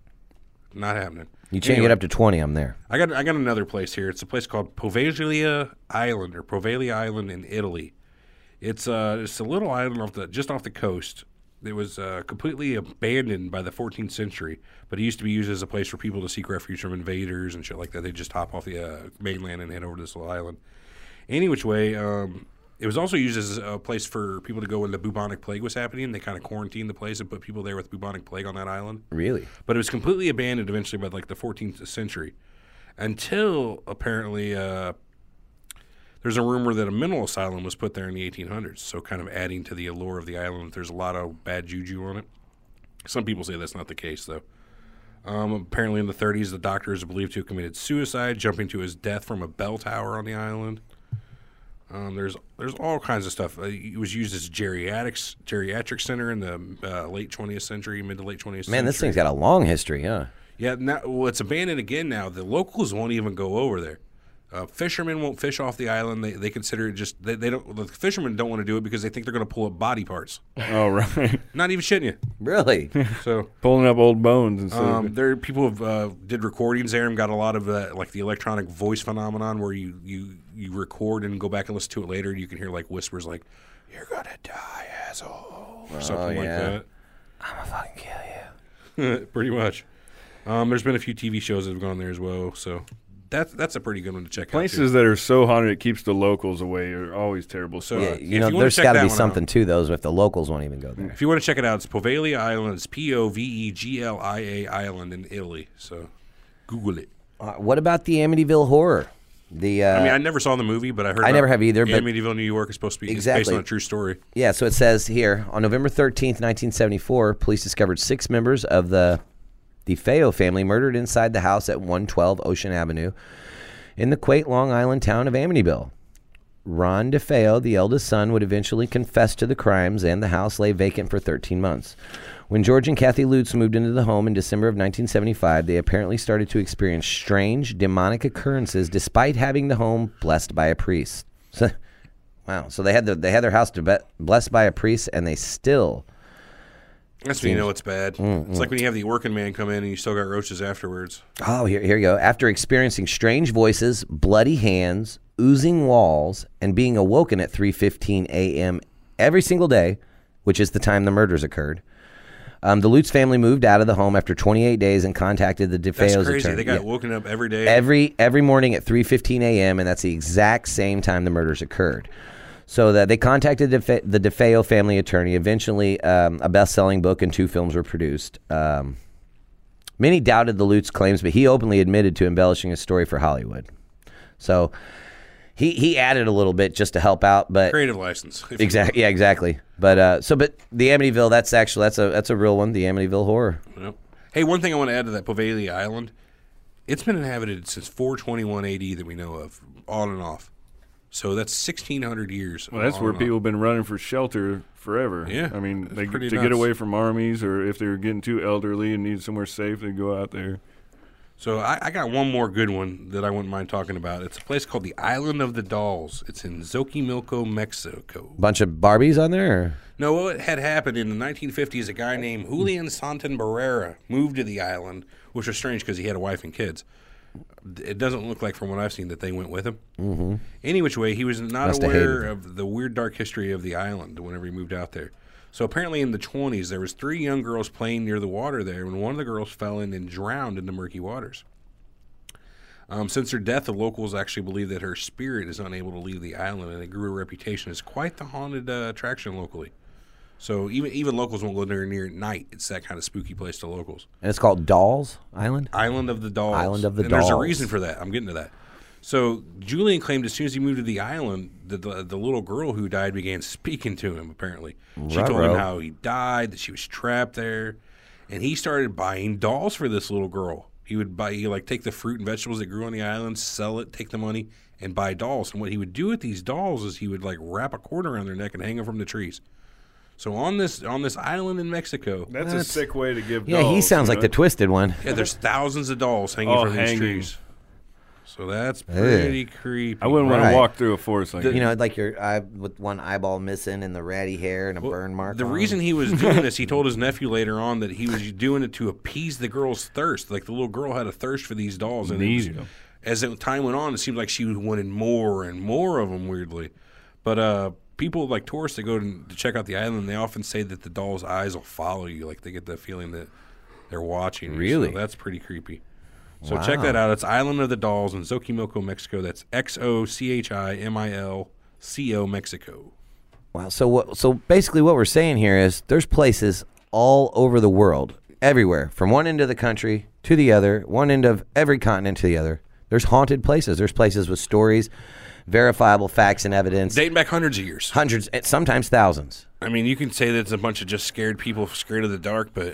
Not happening. You change Anyway. it up to twenty, I'm there. I got I got another place here. It's a place called Poveglia Island or Poveglia Island in Italy. It's uh it's a little island off the just off the coast. It was uh, completely abandoned by the fourteenth century, but it used to be used as a place for people to seek refuge from invaders and shit like that. They just hop off the uh, mainland and head over to this little island. Any which way, um, it was also used as a place for people to go when the bubonic plague was happening. They kind of quarantined the place and put people there with bubonic plague on that island. Really? But it was completely abandoned eventually by like the fourteenth century, until apparently uh, there's a rumor that a mental asylum was put there in the eighteen hundreds. So kind of adding to the allure of the island. There's a lot of bad juju on it. Some people say that's not the case though. Um, apparently in the thirties, the doctor is believed to have committed suicide, jumping to his death from a bell tower on the island. Um, there's there's all kinds of stuff. Uh, it was used as a geriatrics geriatric center in the uh, late twentieth century, mid to late twentieth century. Man, this thing's got a long history, huh? Yeah, now, well, it's abandoned again now. The locals won't even go over there. Uh, fishermen won't fish off the island. They they consider it just they, they don't. The fishermen don't want to do it because they think they're going to pull up body parts. oh right, Not even shitting you. Really? So pulling up old bones and stuff. um, there people have uh, did recordings there and got a lot of uh, like the electronic voice phenomenon where you, you you record and go back and listen to it later. And you can hear like whispers like "You're gonna die, asshole," or something like yeah. that. I'm gonna fucking kill you. Pretty much. Um, there's been a few T V shows that have gone there as well. So. That's that's a pretty good one to check out. Places that are so haunted it keeps the locals away are always terrible. So So- Yeah, if you know, you wanna there's check got to that be one something out. to those if the locals won't even go there. If you want to check it out, it's Poveglia Island. It's P O V E G L I A Island in Italy. So Google it. Uh, what about the Amityville Horror? The uh, I mean, I never saw the movie, but I heard I about never have either, but- Amityville, New York is supposed to be it's Exactly. based on a true story. yeah. So it says here on November thirteenth, nineteen seventy-four, police discovered six members of the DeFeo family murdered inside the house at one twelve Ocean Avenue in the quaint Long Island town of Amityville. Ron DeFeo, the eldest son, would eventually confess to the crimes, and the house lay vacant for thirteen months. When George and Kathy Lutz moved into the home in December of nineteen seventy-five, they apparently started to experience strange, demonic occurrences despite having the home blessed by a priest. So, wow. So they had, the, they had their house to blessed by a priest, and they still... That's when you know it's bad. It's like when you have the working man come in and you still got roaches afterwards. Oh, here, here you go. After experiencing strange voices, bloody hands, oozing walls, and being awoken at three fifteen a.m. every single day, which is the time the murders occurred, um, the Lutz family moved out of the home after twenty-eight days and contacted the That's DeFeo's crazy. attorney. They got Yeah. woken up every day. every every morning at three fifteen a.m., and that's the exact same time the murders occurred. So that they contacted DeFe- the DeFeo family attorney. Eventually, um, a best-selling book and two films were produced. Um, many doubted the Lutz claims, but he openly admitted to embellishing his story for Hollywood. So he he added a little bit just to help out, but Creative license. if you exactly, yeah, exactly. But uh, so, but the Amityville, that's actually that's a that's a real one. The Amityville Horror. will. Yep. Hey, one thing I want to add to that Poveglia Island, it's been inhabited since four twenty-one A D that we know of, on and off. So that's sixteen hundred years. Well, that's where people have been running for shelter forever. Yeah. I mean, they, to nuts. get away from armies, or if they're getting too elderly and need somewhere safe, they go out there. So I, I got one more good one that I wouldn't mind talking about. It's a place called the Island of the Dolls. It's in Xochimilco, Mexico. Bunch of Barbies on there? Or? No, what had happened in the nineteen fifties, a guy named Julian Santan Barrera moved to the island, which was strange because he had a wife and kids. It doesn't look like, from what I've seen, that they went with him. Mm-hmm. Any which way, he was not Must have aware hated of the weird, dark history of the island whenever he moved out there. So apparently in the twenties, there was three young girls playing near the water there, and one of the girls fell in and drowned in the murky waters. Um, since her death, the locals actually believe that her spirit is unable to leave the island, and it grew a reputation as quite the haunted uh, attraction locally. So even even locals won't go there near at night. It's that kind of spooky place to locals. And it's called Dolls Island? Island of the Dolls. Island of the and Dolls. There's a reason for that. I'm getting to that. So Julian claimed as soon as he moved to the island, the, the, the little girl who died began speaking to him, apparently. She Ruh-roh. told him how he died, that she was trapped there. And he started buying dolls for this little girl. He would buy, he like take the fruit and vegetables that grew on the island, sell it, take the money, and buy dolls. And what he would do with these dolls is he would like wrap a cord around their neck and hang them from the trees. So on this on this island in Mexico, That's, a sick way to give Yeah, dolls, he sounds you like know? the twisted one. yeah, there's thousands of dolls hanging All from these hanging. trees. So that's pretty creepy. I wouldn't want Right. to walk through a forest like The- that. You know, like your eye with one eyeball missing and the ratty hair and a burn mark. The on reason it. he was doing this, he told his nephew later on that he was doing it to appease the girl's thirst. Like the little girl had a thirst for these dolls, and it was- Needed 'em. as it, time went on, it seemed like she wanted more and more of them. Weirdly, but uh, people like tourists that go to, to check out the island, they often say that the doll's eyes will follow you. Like they get the feeling that they're watching you. Really? So that's pretty creepy. So check that out. It's Island of the Dolls in Xochimilco, Mexico. That's X O C H I M I L C O, Mexico. Wow. So what? So basically, what we're saying here is there's places all over the world, everywhere, from one end of the country to the other, one end of every continent to the other. There's haunted places. There's places with stories, verifiable facts and evidence, Dating back hundreds of years. hundreds, and sometimes thousands. I mean, you can say that it's a bunch of just scared people scared of the dark, but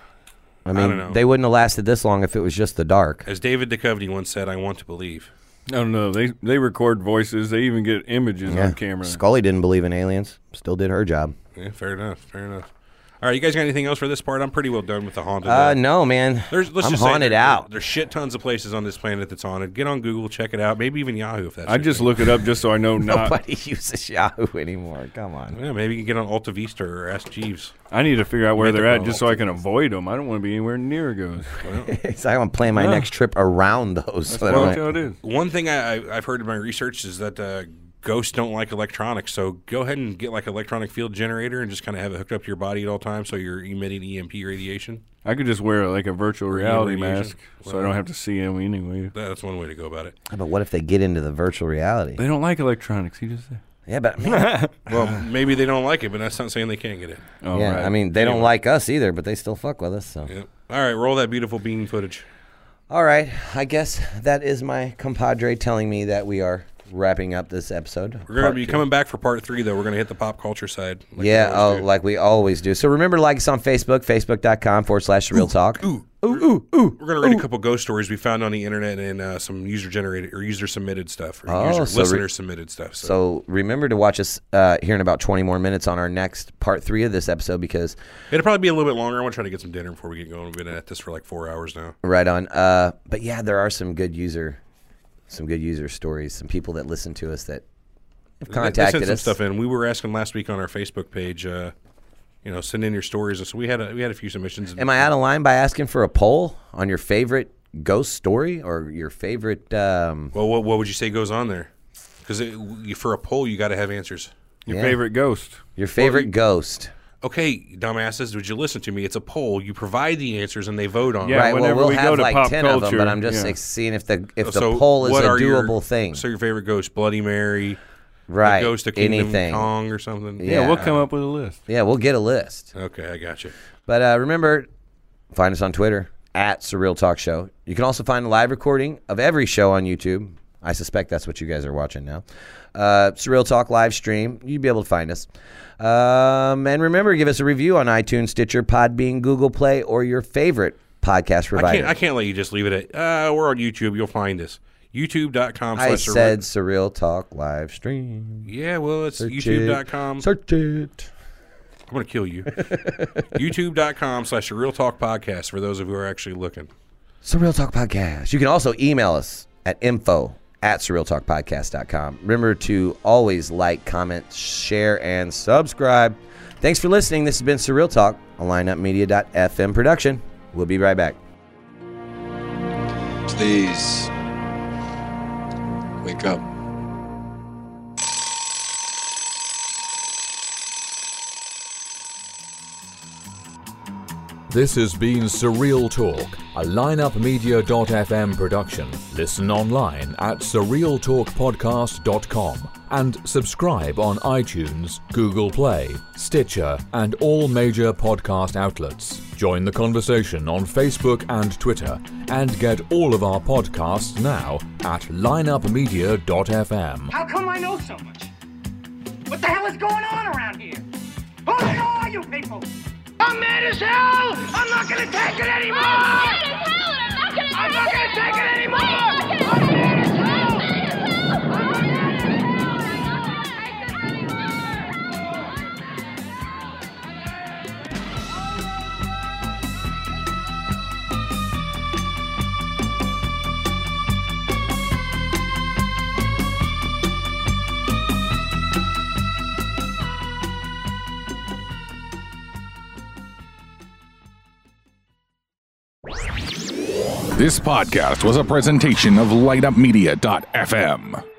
I mean, don't know. they wouldn't have lasted this long if it was just the dark. as David Duchovny once said, I want to believe. I don't know. They they record voices. They even get images on camera. Scully didn't believe in aliens. Still did her job. Yeah, fair enough. Fair enough. All right, you guys got anything else for this part? I'm pretty well done with the haunted. Uh, no, man. There's, let's I'm just say haunted there- out. There's shit tons of places on this planet that's haunted. Get on Google, check it out. Maybe even Yahoo if that's. I your just thing. look it up just so I know not. Nobody uses Yahoo anymore. Come on. Yeah, maybe you can get on Alta Vista or Ask Jeeves. I need to figure out where Make they're it at go just so I Alta can avoid them. I don't want to be anywhere near a ghost. So I'm planning my Yeah. next trip around those. So that Well, I that's don't- how it is. One thing I, I, I've heard in my research is that uh, ghosts don't like electronics. So go ahead and get like an electronic field generator and just kind of have it hooked up to your body at all times so you're emitting E M P radiation. I could just wear like a virtual reality radiation. mask so I don't have to see them anyway. That's one way to go about it. But what if they get into the virtual reality? They don't like electronics. He just said. Yeah, but man, Well, maybe they don't like it, but that's not saying they can't get it. Oh, yeah, right. I mean, they don't Anyway. like us either, but they still fuck with us. So, Yep. All right, roll that beautiful bean footage. all right, I guess that is my compadre telling me that we are wrapping up this episode. We're going Part to be two. coming back for part three, though. We're going to hit the pop culture side. like we yeah, oh, always do. like we always do. So remember to like us on Facebook, facebook.com forward slash Surreal Talk. Ooh, ooh, ooh, ooh. We're going to read a couple ghost stories we found on the internet and uh, some user generated or user submitted stuff, or Oh, user, so re- listener submitted stuff. So, So remember to watch us uh, here in about twenty more minutes on our next part three of this episode because it'll probably be a little bit longer. I want to try to get some dinner before we get going. We've been at this for like four hours now. right on. Uh, but yeah, there are some good user, some good user stories. Some people that listen to us that have They- contacted they sent us. some stuff in. We were asking last week on our Facebook page. Uh, you know, send in your stories. So we had a, we had a few submissions. Am I out of line by asking for a poll on your favorite ghost story or your favorite? Um, Well, what, what would you say goes on there? Because for a poll, you got to have answers. Your Yeah. favorite ghost. your favorite ghost? Okay, dumbasses, would you listen to me? It's a poll. You provide the answers and they vote on Yeah, it. right. Well, whenever we'll we go have to like pop ten of them, culture, but I'm just yeah. like, seeing if the if the So poll is what a are your- doable thing. So your favorite ghost, Bloody Mary, right. the Ghost of Kingdom Anything. Kong or something? Yeah. Yeah, we'll come up with a list. Yeah, we'll get a list. Okay, I got you. But uh, remember, find us on Twitter at Surreal Talk Show. You can also find a live recording of every show on YouTube. I suspect that's what you guys are watching now. Uh, Surreal Talk live stream. You'd be able to find us. Um, and remember, give us a review on iTunes, Stitcher, Podbean, Google Play, or your favorite podcast I provider. can't, I can't let you just leave it at, uh, we're on YouTube. You'll find us. YouTube.com I slash said Surreal Talk live stream. Yeah, well, it's Search YouTube.com. It. Search it. I'm going to kill you. YouTube.com slash Surreal Talk Podcast for those of you who are actually looking. Surreal Talk Podcast. You can also email us at info at surreal talk podcast dot com. Remember to always like, comment, share, and subscribe. Thanks for listening. This has been Surreal Talk, a line up media dot f m production. We'll be right back. Please wake up. This has been Surreal Talk, a line up media dot f m production. Listen online at surreal talk podcast dot com and subscribe on iTunes, Google Play, Stitcher, and all major podcast outlets. Join the conversation on Facebook and Twitter, and get all of our podcasts now at line up media dot f m. How come I know so much? What the hell is going on around here? Who are you people? I'm mad as hell! I'm not gonna take it anymore! I'm mad as hell and I'm not gonna I'm not gonna take it anymore! I'm mad as hell! I'm mad as This podcast was a presentation of light up media dot f m.